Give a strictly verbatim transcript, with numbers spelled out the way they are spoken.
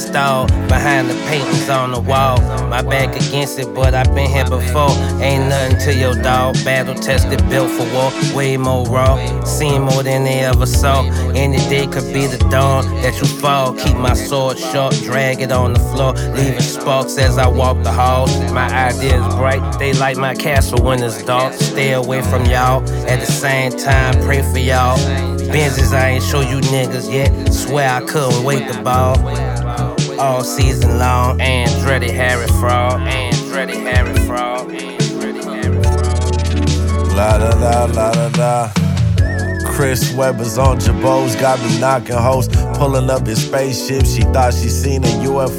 installed behind the paintings on the wall. My back against it, but I've been here before. Ain't nothing to your dog. Battle tested, built for war. Way more raw. Seen more than they ever saw. Any day could be the dawn that you fall. Keep my sword sharp, drag it on the floor, leaving sparks as I walk the halls. My ideas bright, they light my castle when it's dark. Stay away from y'all, at the same time pray for y'all. Benzes I ain't show you niggas yet. Swear I couldn't wait to ball. All season long, Andretti Harry Fraud, Andretti Harry Fraud, Andretti Harry Fraud. La da da, la da da. Chris Webber's on Jabos, got me knocking hoes. Pulling up his spaceship, she thought she seen a U F O.